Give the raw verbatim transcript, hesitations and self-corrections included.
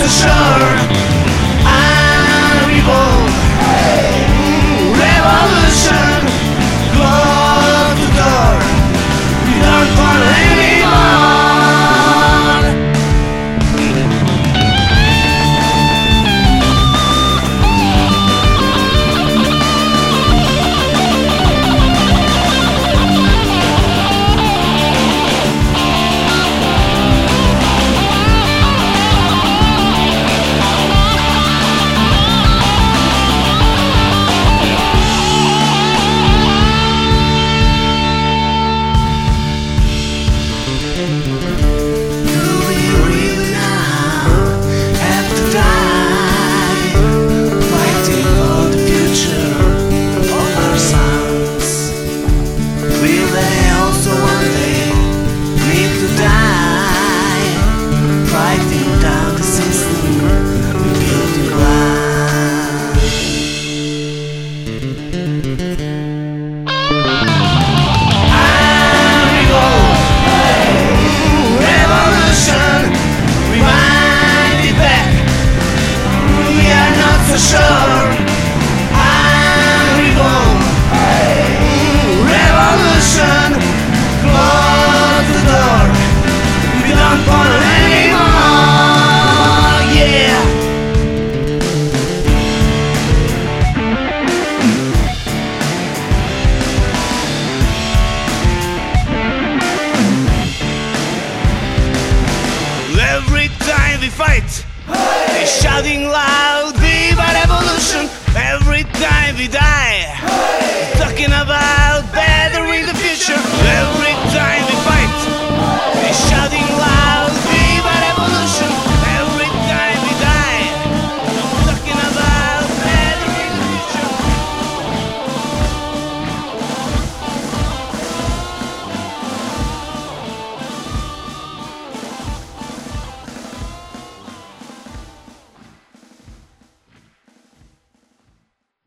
so sure. I'm revolt. Revolution. Close the door. We don't want anymore. Sure, I'm reborn. Revolution, close the door. We don't want it anymore. Yeah. Every time we fight, hey, they're shouting loud. Revolution. Every time we die, hey, talking about